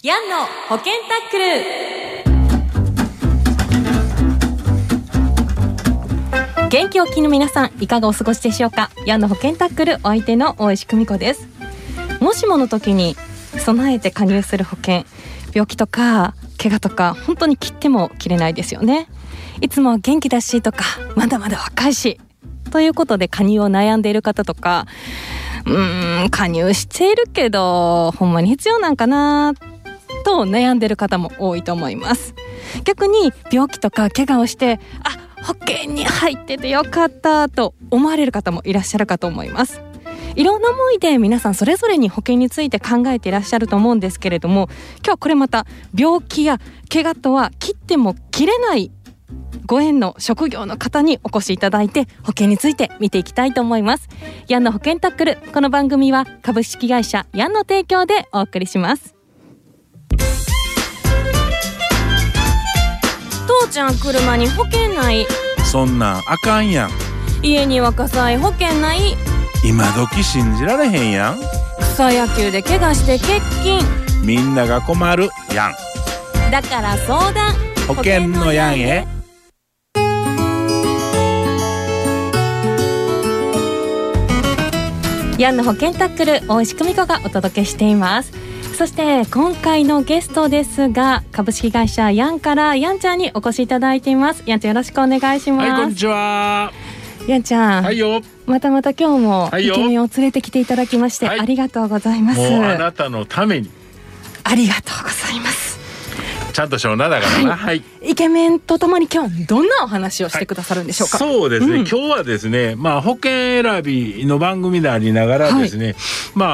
ヤンの保険タックル。元気をきの皆さん、いかがお過ごしでしょうか。ヤンの保険タックル、お相手の大石久美子です。もしもの時に備えて加入する保険、病気とか怪我とか本当に切っても切れないですよね。いつも元気だしとか、まだまだ若いしということで加入を悩んでいる方とか、加入しているけどほんまに必要なんかなと悩んでいる方も多いと思います。逆に病気とか怪我をして、保険に入っててよかったと思われる方もいらっしゃるかと思います。いろんな思いで皆さんそれぞれに保険について考えていらっしゃると思うんですけれども、今日はこれまた病気や怪我とは切っても切れないご縁の職業の方にお越しいただいて、保険について見ていきたいと思います。ヤンの保険タックル、この番組は株式会社ヤンの提供でお送りします。父ちゃん、車に保険ない。 そんなんあかんやん。 家には火災保険ない。 今時信じられへんやん。 草野球で怪我して欠勤。 みんなが困るやん。 だから相談、 保険のやんへ。 ヤンの保険タックル、大石久美子がお届けしています。そして今回のゲストですが、株式会社ヤンからヤンちゃんにお越しいただいています。ヤンちゃん、よろしくお願いします。 はい、こんにちは。 ヤンちゃん、 はいよ。 また今日もイケメンを連れてきていただきまして、ありがとうございます。 もうあなたのためにありがとうございます。 ちゃんとしょうなだからな、はい、 イケメンとともに今日どんなお話をしてくださるんでしょうか。 そうですね、今日はですね、保険選びの番組でありながらですね、怪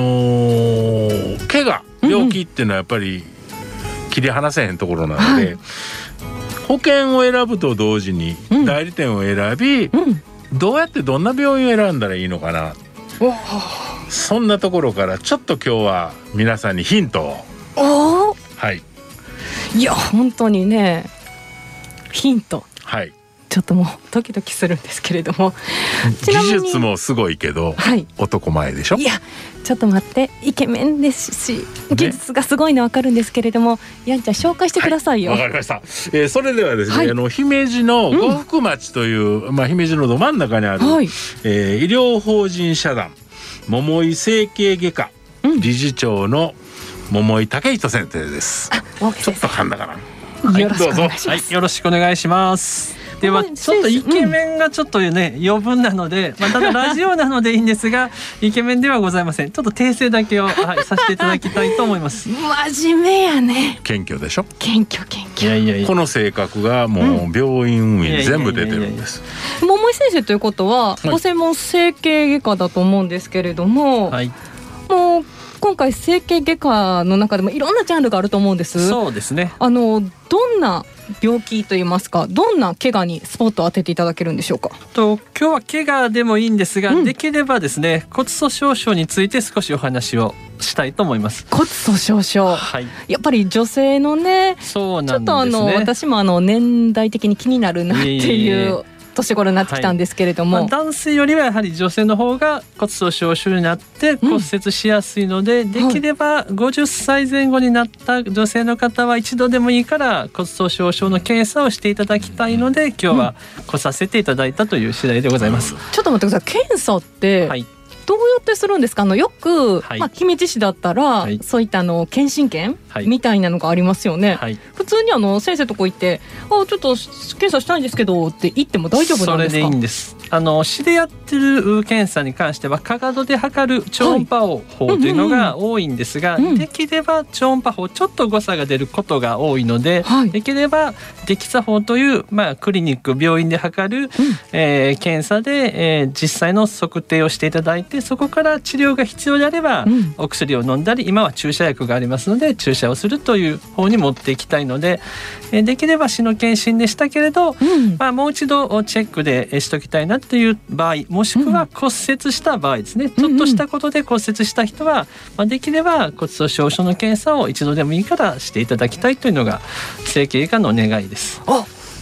我、病気っていうのはやっぱり切り離せへんところなので、保険を選ぶと同時に代理店を選び、どうやってどんな病院を選んだらいいのかな、そんなところからちょっと今日は皆さんにヒントを。 いや本当にね、ヒント、ちょっともうドキドキするんですけれども、 技術もすごいけど、男前でしょ。いやちょっと待って、イケメンですし技術がすごいの分かるんですけれども、ヤンちゃん紹介してくださいよ。 わかりました。それではですね、姫路の呉服町という、姫路のど真ん中にある、医療法人社団桃井整形外科、理事長の桃井武人先生です。ちょっと噛んだかな。 よろしくお願いします。よろしくお願いします。ではちょっとイケメンがちょっとね、余分なので、ただラジオなのでいいんですがイケメンではございません。ちょっと訂正だけを、させていただきたいと思います。 真面目やね。 謙虚でしょ。 謙虚。 この性格がもう病院運営に全部出てるんです。 桃井先生ということは、ご専門整形外科だと思うんですけれども、もう今回整形外科の中でもいろんなジャンルがあると思うんです。 そうですね。 どんな病気といいますか、どんな怪我にスポットを当てていただけるんでしょうか。 今日は怪我でもいいんですが、できればですね、骨粗しょう症について少しお話をしたいと思います。 骨粗しょう症、やっぱり女性のね、 そうなんですね。 ちょっと私も年代的に気になるなっていう年頃になってきたんですけれども、 男性よりはやはり女性の方が骨粗しょう症になって骨折しやすいので、できれば50歳前後になった女性の方は一度でもいいから骨粗しょう症の検査をしていただきたいので、今日は来させていただいたという次第でございます。 ちょっと待ってください。検査ってどうやってするんですか。よく、姫路市だったら、そういった検診券、みたいなのがありますよね。普通に先生とこ行って、ちょっと検査したいんですけどって言っても大丈夫なんですか。 それでいいんです。市でやってる検査に関してはかかとで測る超音波法というのが多いんですが、できれば超音波法ちょっと誤差が出ることが多いので、できればデキサ法という、クリニック病院で測る、検査で、実際の測定をしていただいて、そこから治療が必要であれば、お薬を飲んだり、今は注射薬がありますので注射をするという方に持っていきたいので、できれば市の検診でしたけれど、もう一度チェックでしときたいなという場合、もしくは骨折した場合ですね、ちょっとしたことで骨折した人は、できれば骨粗しょう症の検査を一度でもいいからしていただきたいというのが整形外科の願いです。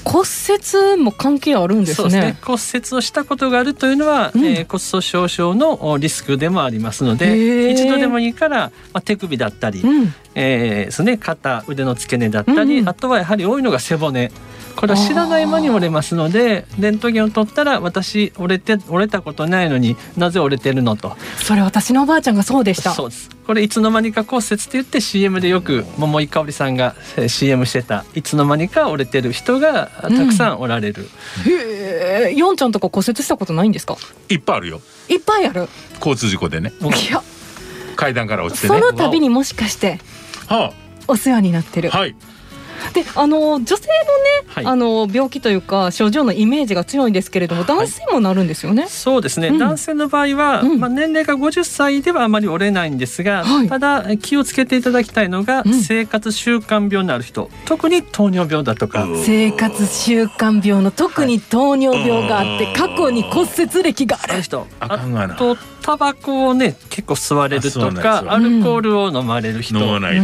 骨折も関係あるんですね。 そうですね、骨折をしたことがあるというのは、骨粗しょう症のリスクでもありますので、一度でもいいから、手首だったり、ですね、肩腕の付け根だったり、あとはやはり多いのが背骨、これは知らない間に折れますので、レントゲンを取ったら私折れたことないのになぜ折れてるのと。 それ私のおばあちゃんがそうでした。 そうです。これいつの間にか骨折って言って CM でよく桃井かおりさんが CM してた、いつの間にか折れてる人がたくさんおられる。 へえ、ヨンちゃんとか骨折したことないんですか？ いっぱいあるよ。 いっぱいある。 交通事故でね。 いや、 階段から落ちてね。 その度にもしかしてお世話になってる。 はい。 で、女性のね、はい、病気というか症状のイメージが強いんですけれども、男性もなるんですよね。 そうですね、男性の場合は、年齢が50歳ではあまり折れないんですが、ただ気をつけていただきたいのが、生活習慣病のある人、特に糖尿病だとか、 生活習慣病の特に糖尿病があって、過去に骨折歴がある人、 あとタバコをね結構吸われるとか、アルコールを飲まれる人、 飲まない、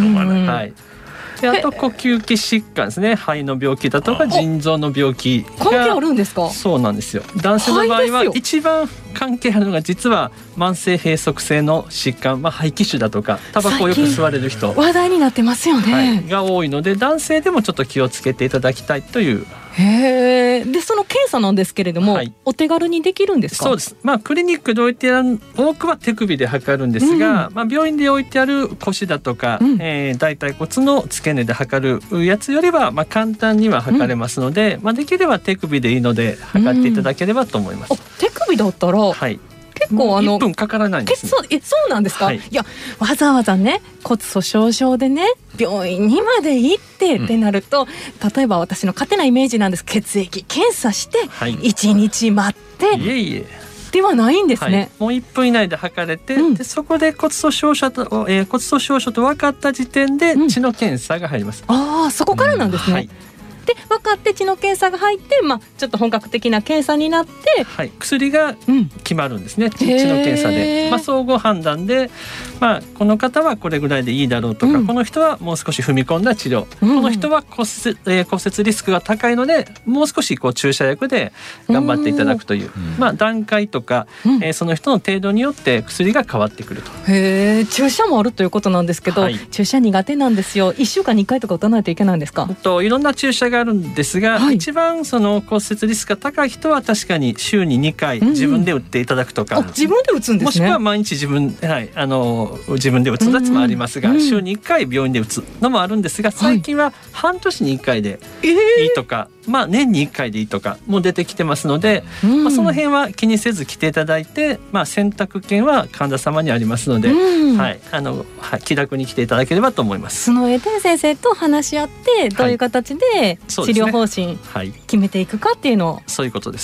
はい。で、あと呼吸器疾患ですね、肺の病気だとか腎臓の病気が関係あるんですか？ そうなんですよ。男性の場合は一番関係あるのが実は慢性閉塞性の疾患、肺気腫だとかタバコをよく吸われる人、 話題になってますよね、 が多いので、男性でもちょっと気をつけていただきたいという。 へー。で、その検査なんですけれども、お手軽にできるんですか？ そうです。クリニックで置いてある多くは手首で測るんですが、病院で置いてある腰だとか、大腿骨の付け根で測るやつよりは、簡単には測れますので、できれば手首でいいので測っていただければと思います。 手首だったら、結構 1分かからないんですね。 そうなんですか？いや、わざわざね、骨粗しょう症でね病院にまで行ってってなると、例えば私の勝手なイメージなんです、血液検査して1日待ってではないんですね。 もう1分以内で測れて、でそこで骨粗しょう症と分かった時点で血の検査が入ります。 そこからなんですね。で、分かって血の検査が入って、ちょっと本格的な検査になって、 薬が決まるんですね、血の検査で。総合判断で、この方はこれぐらいでいいだろうとか、この人はもう少し踏み込んだ治療、この人は骨折リスクが高いのでもう少し注射薬で頑張っていただくという、段階とか、その人の程度によって薬が変わってくると。 注射もあるということなんですけど、注射苦手なんですよ。1週間に1回とか打たないといけないんですか？ いろんな注射があるんですが、一番その骨折リスクが高い人は確かに週に2回自分で打っていただくとか、 自分で打つんですね。 もしくは毎日自分で打つやつもありますが、週に1回病院で打つのもあるんですが、最近は半年に1回でいいとか、年に1回でいいとかも出てきてますので、その辺は気にせず来ていただいて、選択権は患者様にありますので、気楽に来ていただければと思います。 その上で先生と話し合って、どういう形で治療方針決めていくかっていうのを、 そういうことです。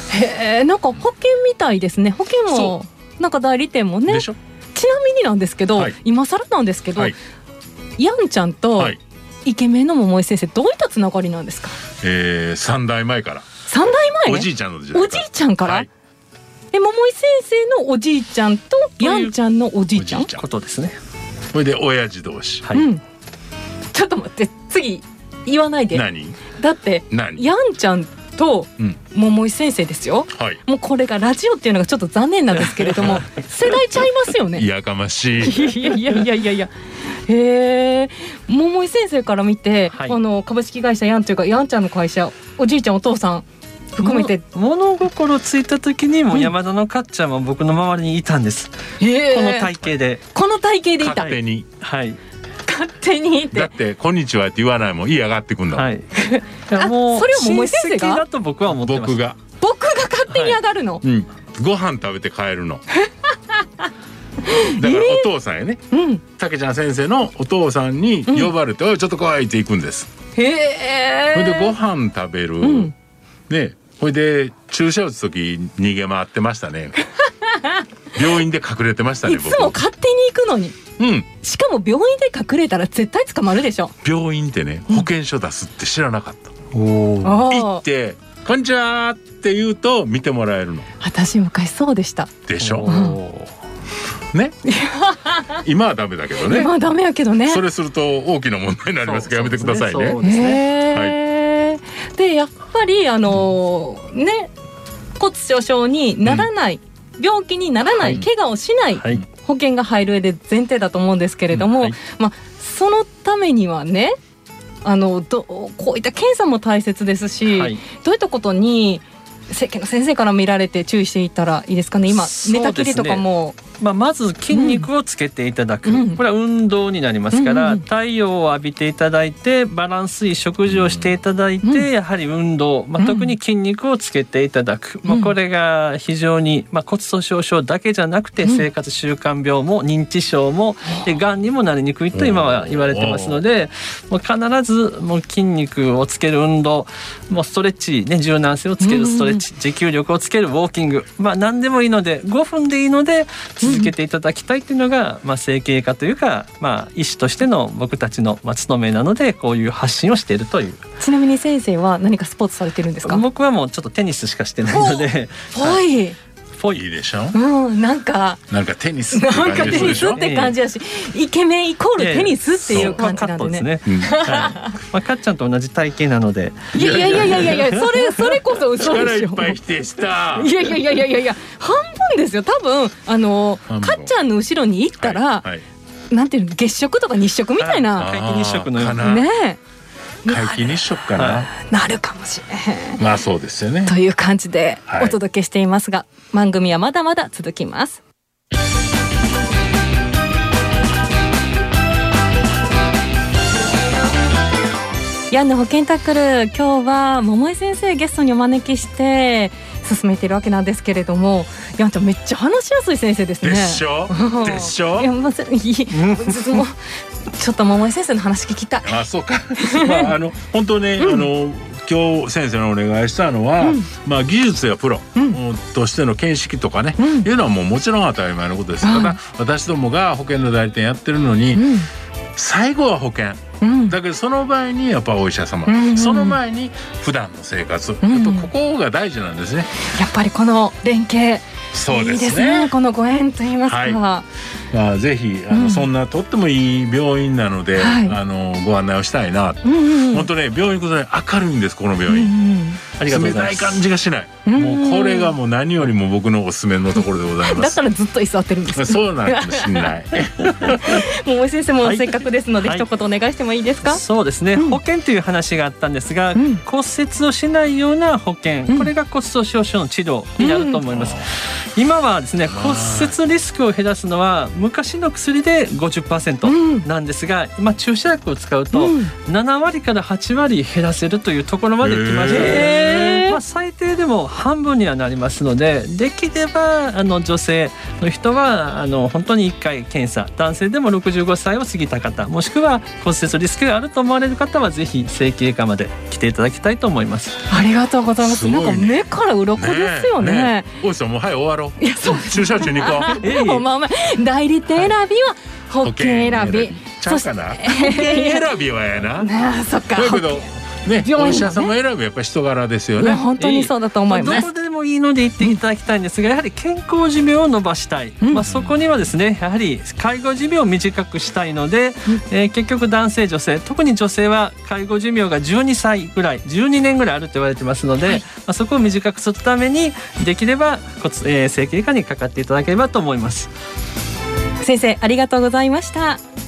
なんか保険みたいですね。保険もなんか代理店もね。 でしょ。 ちなみになんですけど、今更なんですけど、ヤンちゃんとイケメンの桃井先生、どういったつながりなんですか ？3代前から。 3代前？ おじいちゃんの時代から。おじいちゃんから？桃井先生のおじいちゃんとヤンちゃんのおじいちゃんことですね。 それで親父同士。 ちょっと待って、次言わないで。 何？ だってヤンちゃんと桃井先生ですよ、もうこれがラジオっていうのがちょっと残念なんですけれども世代ちゃいますよね。 いやかましい。 いや桃井先生から見て、株式会社ヤンというかヤンちゃんの会社、おじいちゃんお父さん含めて物心ついた時にも山田のかっちゃんも僕の周りにいたんです、この体型でいた。 勝手に、 勝手にって。 だってこんにちはって言わないもん、嫌がってくんだもん。 もうそれを桃井先生が？ だと僕は思ってます。 僕が勝手に上がるの？ ご飯食べて帰るの。だからお父さんやね、たけちゃん先生のお父さんに呼ばれて、おいちょっと来いって行くんです。それでご飯食べる、ね、それで注射打つ時逃げ回ってましたね。病院で隠れてましたね。 いつも勝手に行くのに。しかも病院で隠れたら絶対捕まるでしょ。 病院ってね、保険証出すって知らなかった。行ってこんにちはって言うと見てもらえるの。 私昔そうでしたでしょ。ね、今はダメだけどね。 今はダメやけどね。 それすると大きな問題になりますからやめてくださいね。 でやっぱり骨粗しょうにならない、病気にならない、怪我をしない保険が入る上で前提だと思うんですけれども、そのためにはねこういった検査も大切ですし、どういったことに整形の先生から見られて注意していったらいいですかね。今寝たきりとかも、 まず筋肉をつけていただく、これは運動になりますから、太陽を浴びていただいてバランスいい食事をしていただいて、やはり運動、特に筋肉をつけていただく、これが非常に、骨粗しょう症だけじゃなくて、生活習慣病も認知症もがんにもなりにくいと今は言われてますので、もう必ずもう筋肉をつける運動、もうストレッチ、柔軟性をつけるストレッチ、持久力をつけるウォーキング、何でもいいので5分でいいので続けていただきたいというのが、整形科というか、医師としての僕たちの務めなので、こういう発信をしているという。 ちなみに先生は何かスポーツされてるんですか？ 僕はもうちょっとテニスしかしてないので。 いいでしょ、 なんかテニスって感じでしょ。 なんかテニスって感じだし、イケメンイコールテニスっていう感じなんでね。 かっちゃんと同じ体型なので。 いやそれこそ嘘でしょ。 力いっぱい否定した。 いや半分ですよ。多分かっちゃんの後ろに行ったら、なんていうの、月食とか日食みたいな、 皆既日食のようなね。 皆既日食かな、 なるかもしれへん。 そうですよね。 という感じでお届けしていますが、番組はまだまだ続きます。ヤンの保険タックル、今日は桃井先生ゲストにお招きして進めているわけなんですけれども、ヤンちゃんめっちゃ話しやすい先生ですね。 でしょいやもうちょっと桃井先生の話聞きたい。 そうか。本当ね、今日先生のお願いしたのは、技術やプロとしての見識とかね、いうのはもちろん当たり前のことです。ただ私どもが保険の代理店やってるのに、最後は保険、だけどその前にやっぱお医者様、その前に普段の生活、やっぱここが大事なんですね。 やっぱりこの連携、 そうですね、 いいですね。このご縁といいますか、 ぜひそんなとってもいい病院なので、ご案内をしたいな。本当ね、病院行くとね、明るいんです、この病院。冷たい感じがしない。もうこれがもう何よりも僕のおすすめのところでございます。 だからずっと居座ってるんです。 そうなのかもしれない。 桃井先生もせっかくですので、一言お願いしてもいいですか？ そうですね、保険という話があったんですが、骨折をしないような保険、これが骨粗しょう症の治療になると思います。今はですね、骨折リスクを減らすのは昔の薬で 50% なんですが、今注射薬を使うと7割から8割減らせるというところまで来ました。最低でも半分にはなりますので、できれば女性の人は本当に1回検査、男性でも65歳を過ぎた方、もしくは骨折リスクがあると思われる方はぜひ整形科まで来ていただきたいと思います。 ありがとうございます。なんか目から鱗ですよね。 おいさんもう終わろう。 いや、そうです。 注射中に行こう。 でも代理店選びは保険選び。 ちゃうかな。保険選びはやな。 そっか。 だけどね、お医者様選ぶやっぱり人柄ですよね。 本当にそうだと思います。 どこでもいいので行っていただきたいんですが、やはり健康寿命を伸ばしたい、そこにはですね、やはり介護寿命を短くしたいので、結局男性女性、特に女性は介護寿命が12歳ぐらい、12年ぐらいあると言われてますので、そこを短くするためにできれば整形科にかかっていただければと思います。 先生、ありがとうございました。